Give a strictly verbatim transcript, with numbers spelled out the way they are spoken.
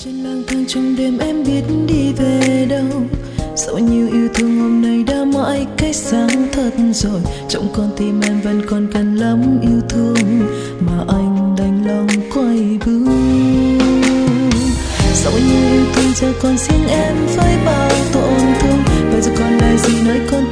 Trên lang thang trong đêm em biết đi về đâu. Dẫu nhiều yêu thương hôm nay đã mãi cách sáng thật rồi. Trong con tim em vẫn còn cần lắm yêu thương mà anh đành lòng quay bước. Dẫu nhiều yêu thương giờ còn riêng em với bao tổn thương. Bây giờ còn lại gì nói con